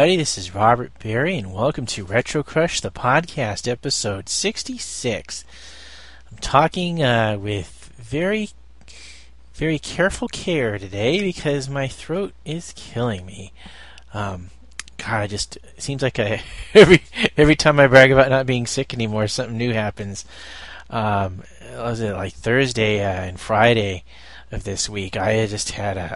everybody. This is Robert Berry, and welcome to Retro Crush, the podcast, episode 66. I'm talking with very, very careful care today because my throat is killing me. It seems like every time I brag about not being sick anymore, something new happens. Was it like Thursday and Friday of this week? I had just had a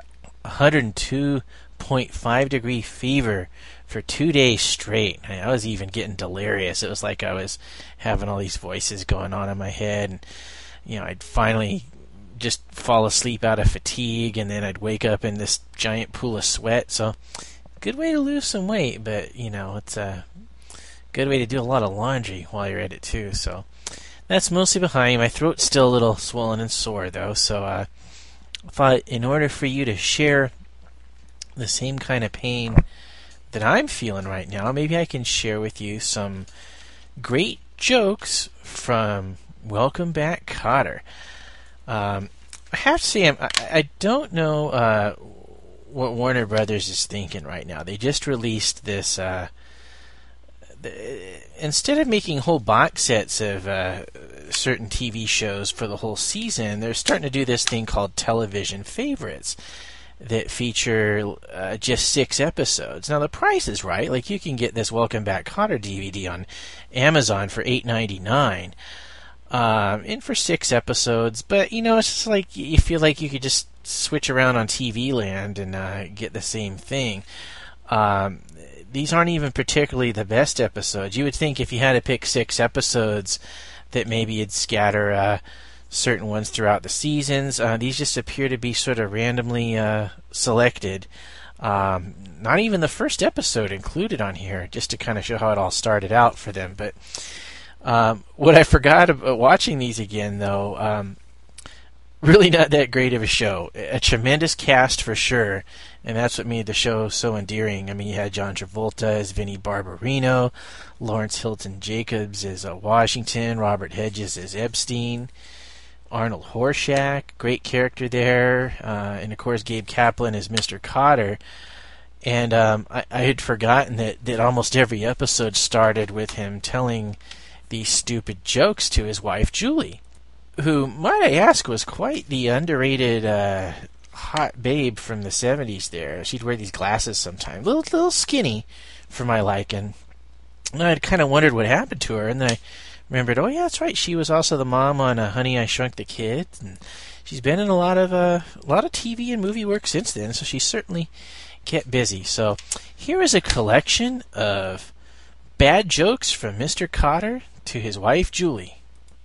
102.5 degree fever for 2 days straight. I was even getting delirious. It was like I was having all these voices going on in my head, and I'd finally just fall asleep out of fatigue, and then I'd wake up in this giant pool of sweat. So, good way to lose some weight, but it's a good way to do a lot of laundry while you're at it too. So that's mostly behind me. My throat's still a little swollen and sore though, so I thought in order for you to share the same kind of pain that I'm feeling right now, maybe I can share with you some great jokes from Welcome Back, Kotter. I have to say, I don't know what Warner Brothers is thinking right now. They just released this. Instead of making whole box sets of certain TV shows for the whole season, they're starting to do this thing called television favorites that feature just 6 episodes. Now the price is right. Like, you can get this Welcome Back Kotter DVD on Amazon for $8.99, and for 6 episodes. But it's just like you feel like you could just switch around on TV Land and get the same thing. These aren't even particularly the best episodes. You would think if you had to pick 6 episodes that maybe you'd scatter certain ones throughout the seasons. These just appear to be sort of randomly selected. Not even the first episode included on here, just to kind of show how it all started out for them. But what I forgot about watching these again, though, really not that great of a show. A tremendous cast for sure, and that's what made the show so endearing. I mean, you had John Travolta as Vinnie Barbarino, Lawrence Hilton Jacobs as Washington, Robert Hedges as Epstein, Arnold Horshack, great character there, and of course Gabe Kaplan as Mr. Kotter. And I had forgotten that almost every episode started with him telling these stupid jokes to his wife Julie, who, might I ask, was quite the underrated hot babe from the 70s there. She'd wear these glasses sometimes, little skinny for my liking. And I'd kind of wondered what happened to her, and then I remembered, oh yeah, that's right, she was also the mom on Honey, I Shrunk the Kids, and she's been in a lot of TV and movie work since then, so she's certainly kept busy. So here is a collection of bad jokes from Mr. Kotter to his wife Julie.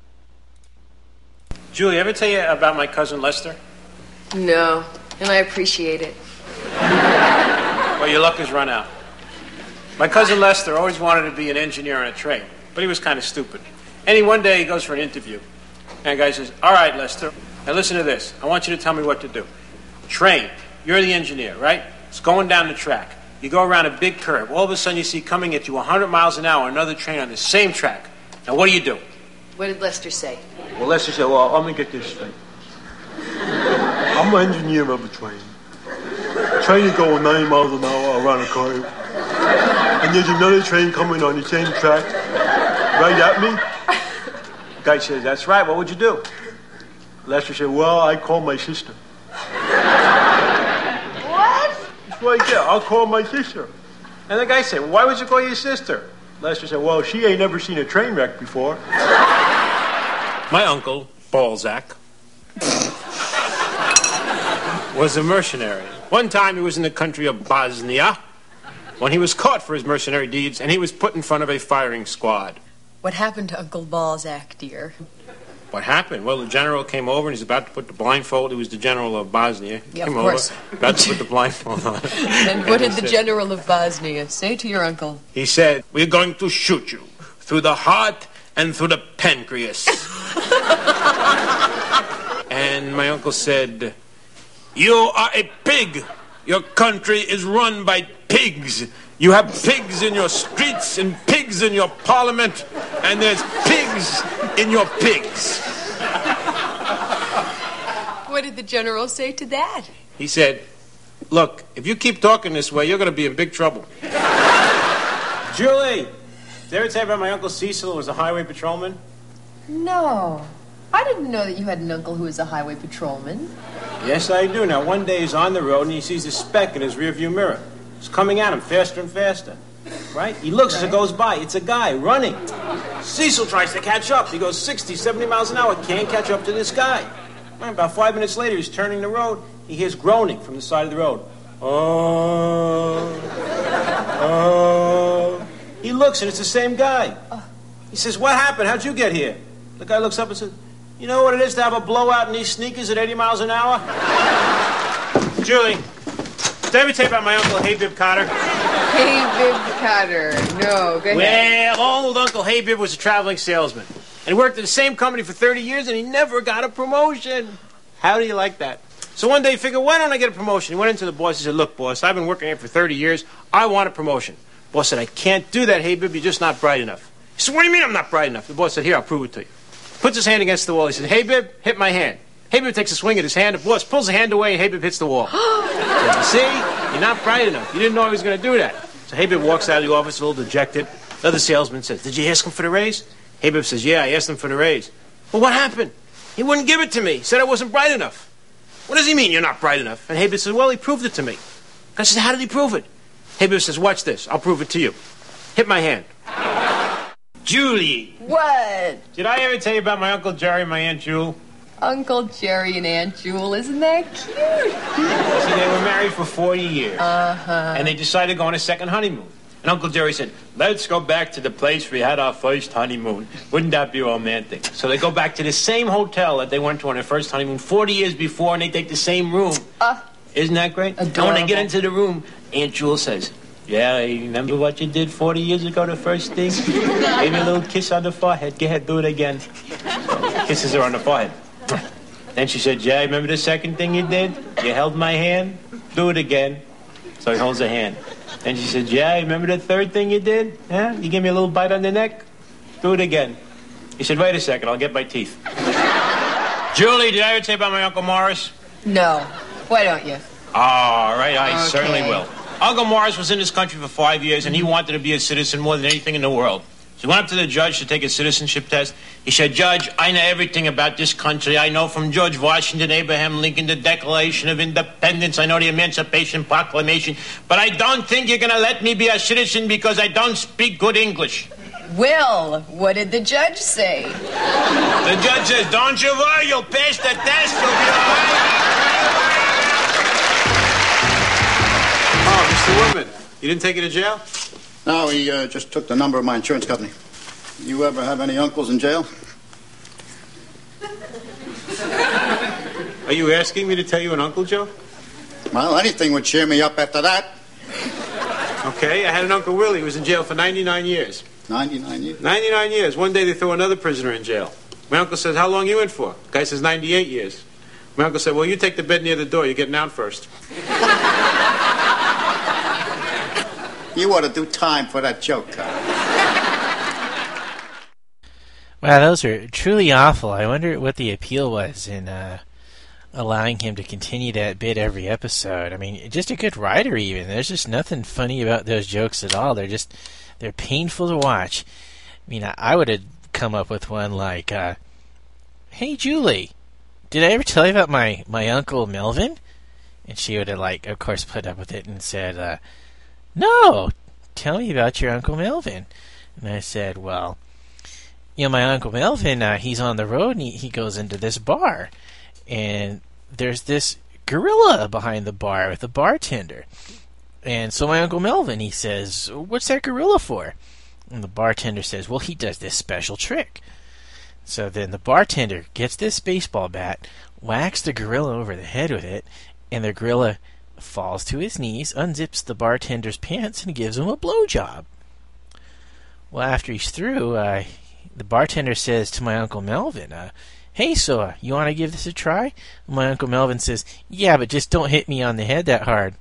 Julie, ever tell you about my cousin Lester? No, and I appreciate it. Well, your luck has run out. My cousin Lester always wanted to be an engineer on a train, but he was kind of stupid. And one day he goes for an interview, and the guy says, all right, Lester, now listen to this. I want you to tell me what to do. Train, you're the engineer, right? It's going down the track. You go around a big curve. All of a sudden you see coming at you 100 miles an hour another train on the same track. Now what do? What did Lester say? Well, Lester said, well, I'm going to get this straight. I'm an engineer of a train. The train is going 90 miles an hour around a curve. And there's another train coming on the same track right at me. The guy says, that's right, what would you do? Lester said, well, I call my sister. What? That's right there, I'll call my sister. And the guy said, well, why would you call your sister? Lester said, well, she ain't never seen a train wreck before. My uncle, Balzac, was a mercenary. One time he was in the country of Bosnia when he was caught for his mercenary deeds, and he was put in front of a firing squad. What happened to Uncle Balzac, dear? What happened? Well, the general came over, and he's about to put the blindfold. He was the general of Bosnia. Yeah, came of course. over, about to put the blindfold on. And what did the general of Bosnia say to your uncle? He said, we're going to shoot you through the heart and through the pancreas. And my uncle said, you are a pig. Your country is run by pigs. You have pigs in your streets and pigs in your parliament, and there's pigs in your pigs. What did the general say to that? He said, look, if you keep talking this way, you're going to be in big trouble. Julie, did I ever tell you about my Uncle Cecil who was a highway patrolman? No. I didn't know that you had an uncle who was a highway patrolman. Yes, I do. Now, one day he's on the road and he sees a speck in his rearview mirror. It's coming at him faster and faster. Right? He looks as it goes by. It's a guy running. Cecil tries to catch up. He goes 60, 70 miles an hour. Can't catch up to this guy. Right, about 5 minutes later, he's turning the road. He hears groaning from the side of the road. Oh. He looks and it's the same guy. He says, what happened? How'd you get here? The guy looks up and says, you know what it is to have a blowout in these sneakers at 80 miles an hour? Julie, did I ever tell you about my Uncle Habib Cotter? Habib Cotter. No, go ahead. Well, old Uncle Habib was a traveling salesman. And he worked at the same company for 30 years and he never got a promotion. How do you like that? So one day he figured, why don't I get a promotion? He went into the boss and said, look, boss, I've been working here for 30 years. I want a promotion. Boss said, I can't do that, Habib. You're just not bright enough. He said, what do you mean I'm not bright enough? The boss said, here, I'll prove it to you. Puts his hand against the wall. He said, Habib, hit my hand. Habib takes a swing at his hand. The boss pulls the hand away and Habib hits the wall. Said, you see? You're not bright enough. You didn't know he was going to do that. So Habib walks out of the office a little dejected. The other salesman says, did you ask him for the raise? Habib says, yeah, I asked him for the raise. Well, what happened? He wouldn't give it to me. He said I wasn't bright enough. What does he mean you're not bright enough? And Habib says, well, he proved it to me. I said, how did he prove it? Habib says, watch this. I'll prove it to you. Hit my hand. Julie. What? Did I ever tell you about my Uncle Jerry and my Aunt Jewel? Uncle Jerry and Aunt Jewel, isn't that cute? See, they were married for 40 years. And they decided to go on a second honeymoon. And Uncle Jerry said, let's go back to the place we had our first honeymoon. Wouldn't that be romantic? So they go back to the same hotel that they went to on their first honeymoon 40 years before, and they take the same room. Isn't that great? Adorable. And when they get into the room, Aunt Jewel says, yeah, you remember what you did 40 years ago, the first thing? Gave me a little kiss on the forehead. Go ahead, do it again. So kisses her on the forehead. Then she said, Jay, remember the second thing you did? You held my hand. Do it again. So he holds her hand. Then she said, Jay, remember the third thing you did? Huh? You gave me a little bite on the neck. Do it again. He said, wait a second, I'll get my teeth. Julie, did I ever tell you about my Uncle Morris? No. Why don't you? All right, I certainly will. Uncle Morris was in this country for 5 years, and he wanted to be a citizen more than anything in the world. So he went up to the judge to take a citizenship test. He said, Judge, I know everything about this country. I know from George Washington, Abraham Lincoln, the Declaration of Independence. I know the Emancipation Proclamation. But I don't think you're going to let me be a citizen because I don't speak good English. Will, what did the judge say? The judge says, don't you worry, you'll pass the test. You'll be all right. Oh, Mr. Woodman, you didn't take it to jail? No, he just took the number of my insurance company. You ever have any uncles in jail? Are you asking me to tell you an uncle, Joe? Well, anything would cheer me up after that. Okay, I had an Uncle Willie who was in jail for 99 years. 99 years? 99 years. One day they throw another prisoner in jail. My uncle says, how long you in for? The guy says, 98 years. My uncle said, well, you take the bed near the door. You're getting out first. You ought to do time for that joke, Carl. Wow, those are truly awful. I wonder what the appeal was in allowing him to continue that bit every episode. I mean, just a good writer even. There's just nothing funny about those jokes at all. They're painful to watch. I mean, I would have come up with one like, hey, Julie, did I ever tell you about my Uncle Melvin? And she would have, like, of course, put up with it and said, no, tell me about your Uncle Melvin. And I said, well, you know, my Uncle Melvin, he's on the road and he goes into this bar. And there's this gorilla behind the bar with a bartender. And so my Uncle Melvin, he says, what's that gorilla for? And the bartender says, well, he does this special trick. So then the bartender gets this baseball bat, whacks the gorilla over the head with it, and the gorilla falls to his knees, unzips the bartender's pants, and gives him a blowjob. Well, after he's through, the bartender says to my Uncle Melvin, hey, so you want to give this a try? And my Uncle Melvin says, yeah, but just don't hit me on the head that hard.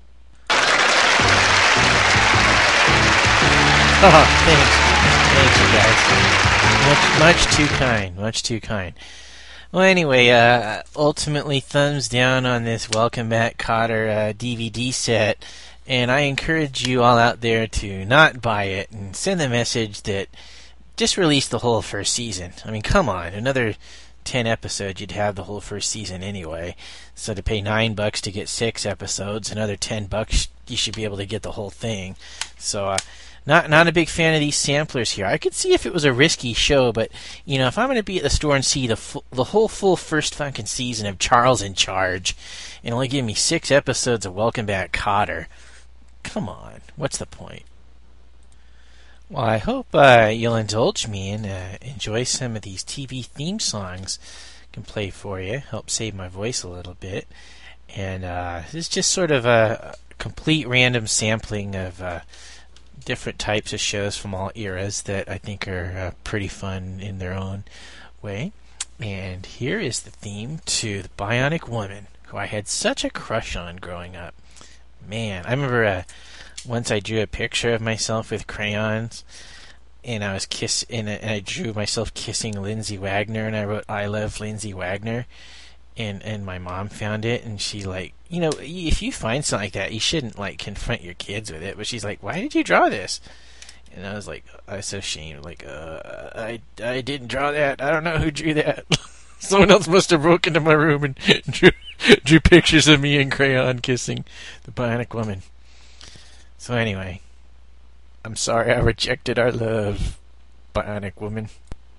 Oh, thanks you guys. Much too kind. Much too kind. Well, anyway, ultimately, thumbs down on this Welcome Back, Kotter DVD set. And I encourage you all out there to not buy it and send the message that just release the whole first season. I mean, come on, another 10 episodes, you'd have the whole first season anyway. So to pay $9 to get 6 episodes, another $10, you should be able to get the whole thing. So, not a big fan of these samplers here. I could see if it was a risky show, but if I'm going to be at the store and see the whole full first fucking season of Charles in Charge, and only give me 6 episodes of Welcome Back, Kotter, come on, what's the point? Well, I hope you'll indulge me and enjoy some of these TV theme songs I can play for you, help save my voice a little bit. And this is just sort of a complete random sampling of different types of shows from all eras that I think are pretty fun in their own way. And here is the theme to The Bionic Woman, who I had such a crush on growing up. Man, I remember once I drew a picture of myself with crayons, and I was and I drew myself kissing Lindsay Wagner, and I wrote "I love Lindsay Wagner," and my mom found it, and she if you find something like that, you shouldn't confront your kids with it. But she's like, "Why did you draw this?" And I was so ashamed, I didn't draw that. I don't know who drew that. Someone else must have broken into my room and drew pictures of me in crayon kissing the Bionic Woman. So anyway, I'm sorry I rejected our love, Bionic Woman.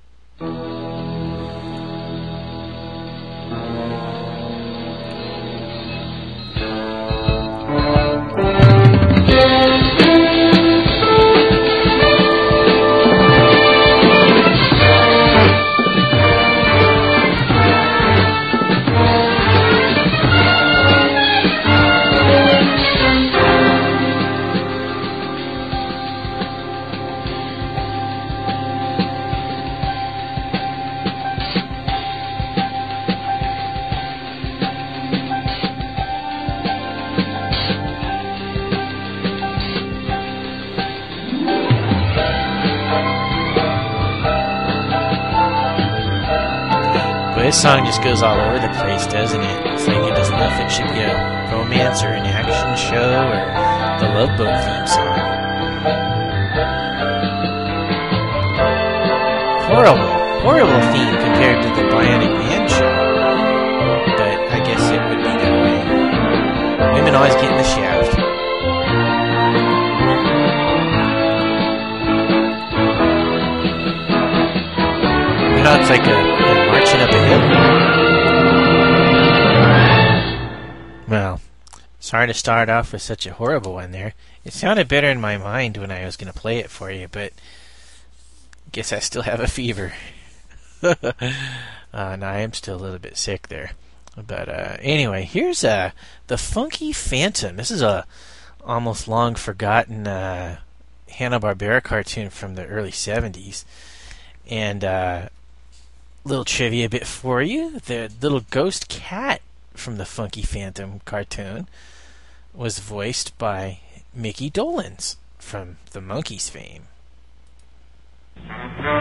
This song just goes all over the place, doesn't it? It's like it doesn't know if it should be a romance or an action show or the Love Boat theme song. Horrible theme compared to the Bionic Man show. But I guess it would be that way. Women always get in the shaft. It's like a marching up a hill. Well, sorry to start off with such a horrible one there. It sounded better in my mind when I was going to play it for you, but I guess I still have a fever. No, I am still a little bit sick there. But anyway, here's the Funky Phantom. This is a almost long forgotten Hanna-Barbera cartoon from the early 70s. And little trivia bit for you. The little ghost cat from the Funky Phantom cartoon was voiced by Mickey Dolenz from the Monkees fame. We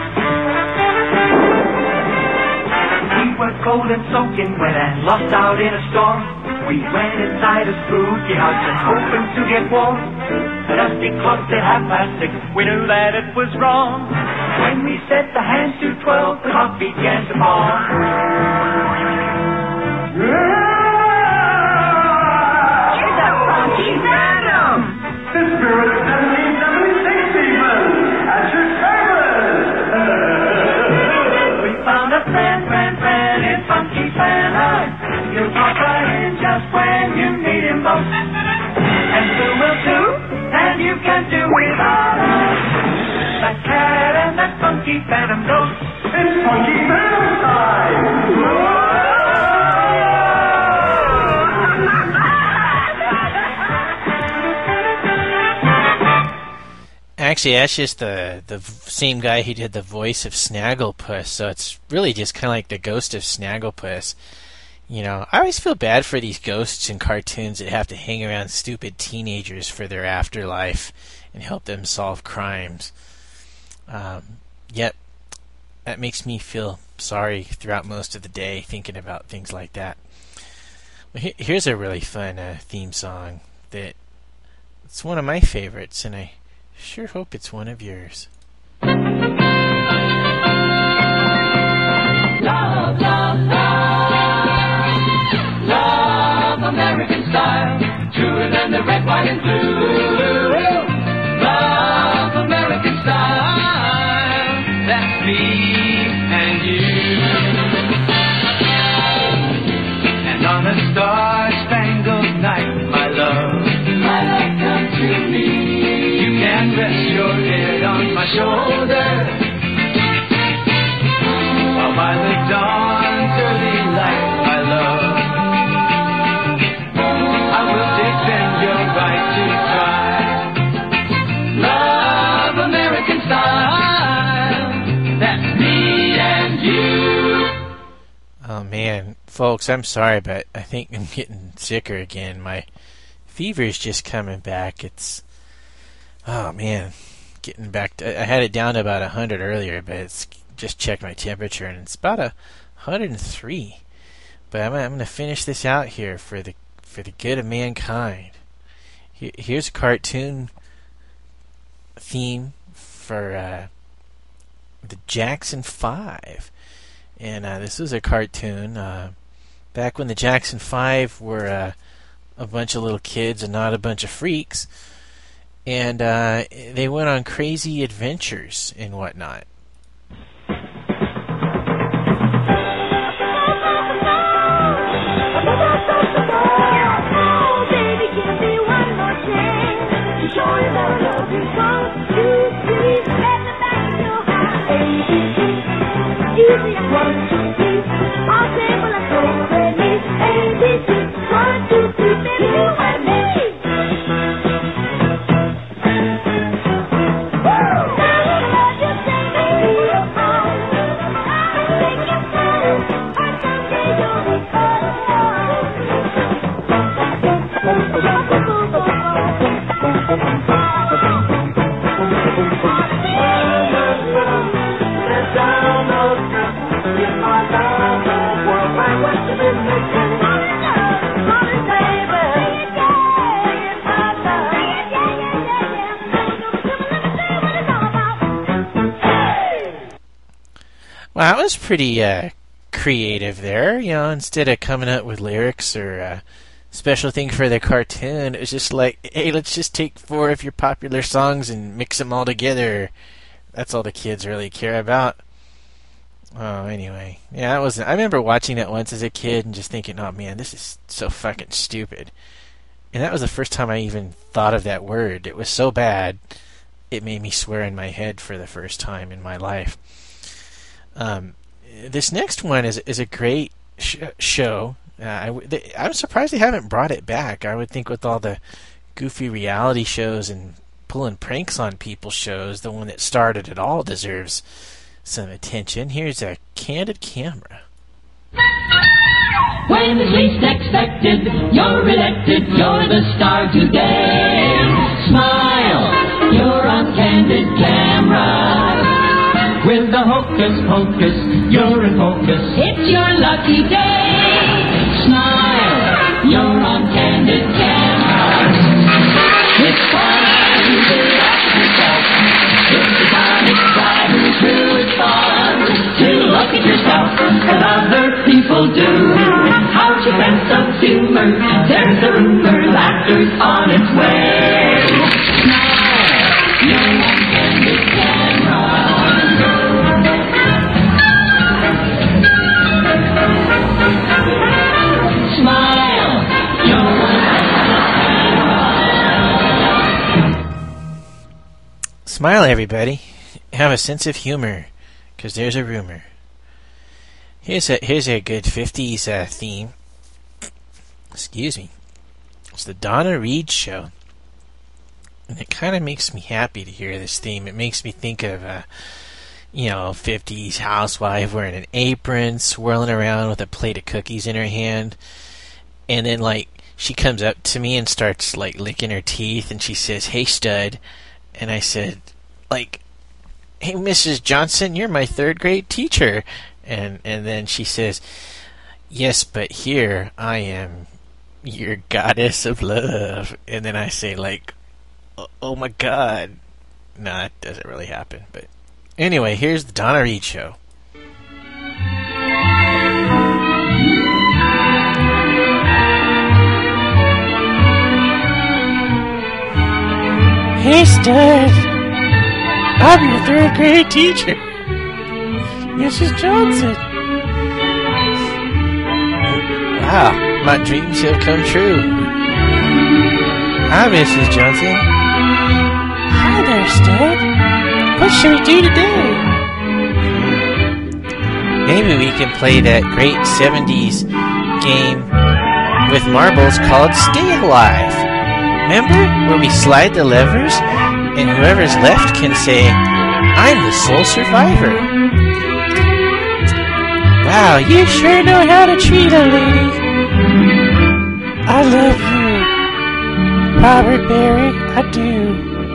were cold and soaking wet and lost out in a storm. We went inside a spooky house and hoping to get warm. A dusty clock at 6:30, we knew that it was wrong. When we set the hands to 12, the clock began to fall. It's a Funky Phantom! The spirit of 1776 even! At your service! We found a friend in Funky Phantom. He'll pop right in just when you need him most. And Sue will too, and you can do without us. That cat and that Funky Phantom ghost. It's Funky Phantom time! Actually, that's just the same guy who did the voice of Snagglepuss, so it's really just kind of like the ghost of Snagglepuss. I always feel bad for these ghosts in cartoons that have to hang around stupid teenagers for their afterlife and help them solve crimes. Yep, that makes me feel sorry throughout most of the day thinking about things like that. Here's a really fun theme song that It's one of my favorites, and I sure hope it's one of yours. Love, love, love. Love American style. Truer than the red, white, and blue. Love American style. That's me and you. And on a star-spangled night, my love, come to me. You can rest your head on my shoulder, while by the dawn's early light, my love, I will defend your right to try. Love American style. That's me and you. Oh man, folks, I'm sorry, but I think I'm getting sicker again. My fever's just coming back. It's, oh man, getting back to, I had it down to about 100 earlier, but it's just checked my temperature and it's about 103. But I'm going to finish this out here for the good of mankind. Here's a cartoon theme for the Jackson 5. And this was a cartoon back when the Jackson 5 were a bunch of little kids and not a bunch of freaks, and they went on crazy adventures and whatnot. Well, that was pretty creative there. You know, instead of coming up with lyrics or a special thing for the cartoon, it was just like, hey, let's just take 4 of your popular songs and mix them all together. That's all the kids really care about. Oh, anyway. Yeah, I remember watching that once as a kid and just thinking, oh man, this is so fucking stupid. And that was the first time I even thought of that word. It was so bad, it made me swear in my head for the first time in my life. This next one is a great show. I'm surprised they haven't brought it back. I would think with all the goofy reality shows and pulling pranks on people shows, the one that started it all deserves some attention. Here's a Candid Camera. When it's least expected, you're elected, you're the star today. Smile, you're on Candid Camera. With the hocus pocus, you're in focus. It's your lucky day. Smile, you're on Candid Camera. It's fun to laugh at yourself. It's the time it's driving through. It's fun to look at yourself as other people do. How's your sense of humor? There's a rumor, laughter's on its way. Smile, you're on Candid Camera. Smile, everybody. Have a sense of humor, because there's a rumor. Here's a good 50s theme. Excuse me. It's the Donna Reed Show. And it kind of makes me happy to hear this theme. It makes me think of, 50s housewife wearing an apron, swirling around with a plate of cookies in her hand. And then, she comes up to me and starts, licking her teeth, and she says, "Hey, stud." And I said, "Hey, Mrs. Johnson, you're my 3rd grade teacher." And then she says, "Yes, but here I am your goddess of love." And then I say, Oh my God. No, that doesn't really happen. But anyway, here's the Donna Reed Show. Hey, Stud. I'm your third grade teacher, Mrs. Johnson. Wow, my dreams have come true. Hi, Mrs. Johnson. Hi there, Stud. What should we do today? Maybe we can play that great 70s game with marbles called Stay Alive. Remember where we slide the levers and whoever's left can say, I'm the sole survivor. Wow, you sure know how to treat a lady. I love you, Robert Berry, I do.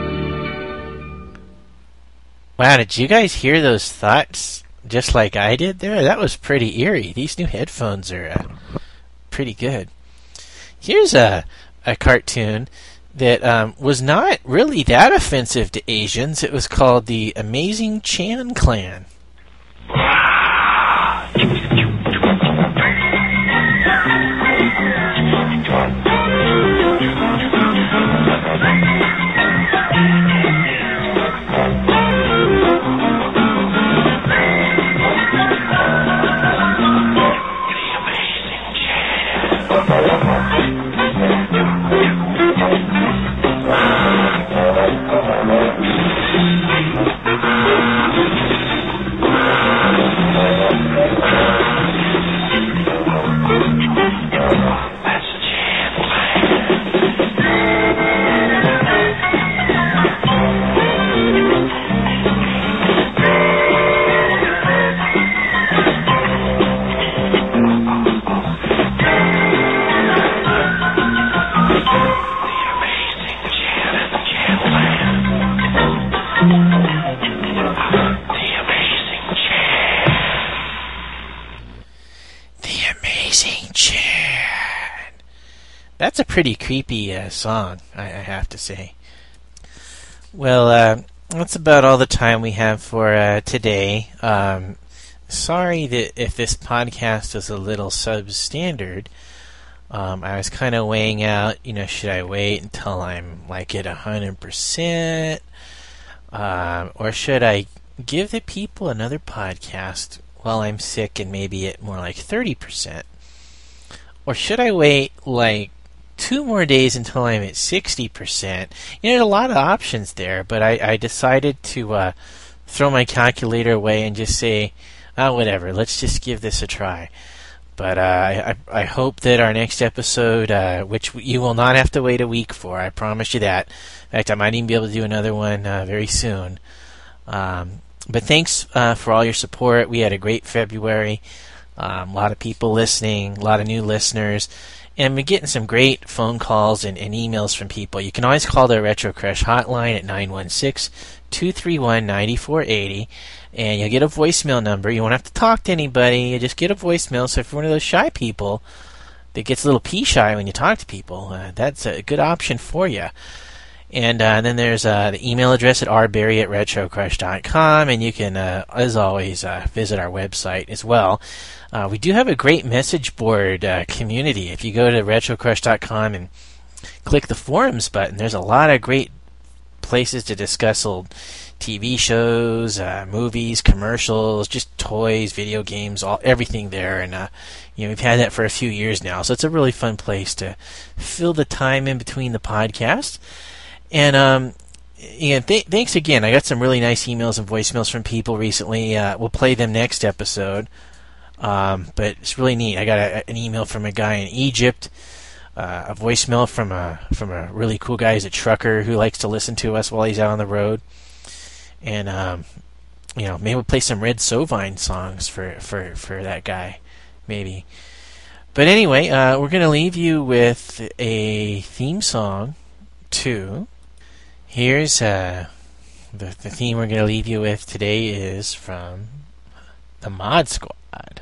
Wow, did you guys hear those thoughts just like I did there? That was pretty eerie. These new headphones are pretty good. Here's a cartoon that was not really that offensive to Asians. It was called The Amazing Chan Clan. That's a pretty creepy song, I have to say. Well, that's about all the time we have for today. Sorry that if this podcast is a little substandard. I was kind of weighing out, should I wait until I'm like at 100%? Or should I give the people another podcast while I'm sick and maybe at more like 30%? Or should I wait like 2 more days until I'm at 60%? There's a lot of options there, but I decided to throw my calculator away and just say, whatever, let's just give this a try. But I hope that our next episode, which you will not have to wait a week for, I promise you that. In fact, I might even be able to do another one very soon. But thanks for all your support. We had a great February. A lot of people listening, a lot of new listeners. And we're getting some great phone calls and emails from people. You can always call the Retro Crush hotline at 916-231-9480. And you'll get a voicemail number. You won't have to talk to anybody. You just get a voicemail. So if you're one of those shy people that gets a little pea-shy when you talk to people, that's a good option for you. And then there's the email address at rberry@retrocrush.com. And you can, as always, visit our website as well. We do have a great message board community. If you go to retrocrush.com and click the forums button, there's a lot of great places to discuss old TV shows, movies, commercials, just toys, video games, everything there. And we've had that for a few years now, so it's a really fun place to fill the time in between the podcasts. And thanks again. I got some really nice emails and voicemails from people recently. We'll play them next episode. But it's really neat. I got an email from a guy in Egypt, a voicemail from a really cool guy who's a trucker who likes to listen to us while he's out on the road. And maybe we'll play some Red Sovine songs for that guy, maybe. But anyway, we're gonna leave you with a theme song too. Here's the theme we're gonna leave you with today is from the Mod Squad.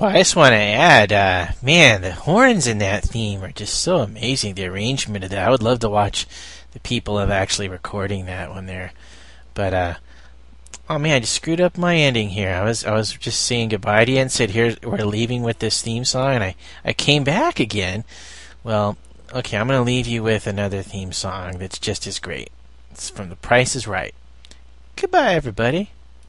I just want to add, man, the horns in that theme are just so amazing. The arrangement of that. I would love to watch the people of actually recording that when they're. But oh man, I just screwed up my ending here. I was just saying goodbye to you and said, "Here, we're leaving with this theme song," and I came back again. Well, okay, I'm going to leave you with another theme song that's just as great. It's from The Price is Right. Goodbye, everybody.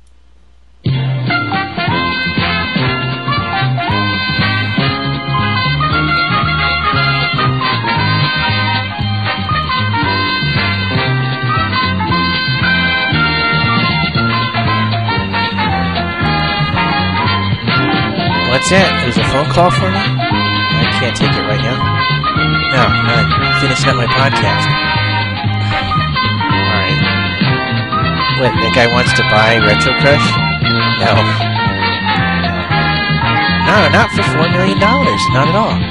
What's that? There's a phone call for me? I can't take it right now. No, I'm finishing up my podcast. Alright. What, that guy wants to buy Retro Crush? No. No, not for $4 million. Not at all.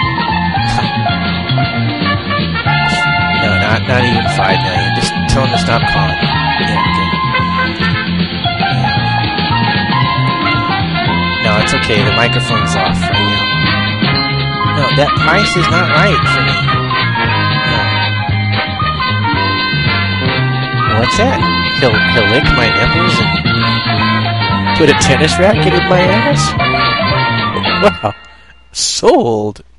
No, not even $5 million. Just tell him to stop calling. Yeah, okay. No, it's okay. The microphone's off right now. No, that price is not right for me. No. What's that? He'll lick my nipples and put a tennis racket in my ass? Wow. Sold.